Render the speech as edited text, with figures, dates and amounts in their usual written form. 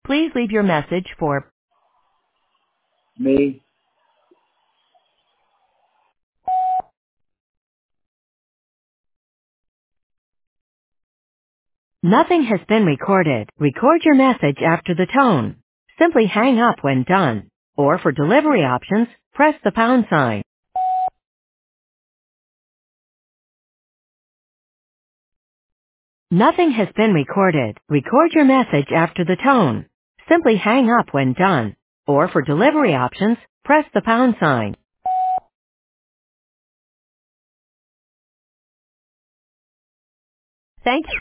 Please leave your message for Me. Nothing has been recorded. Record your message after the tone. Simply hang up when done. Or for delivery options, press the pound sign. Nothing has been recorded. Record your message after the tone. Simply hang up when done. Or for delivery options, press the pound sign. Thank you.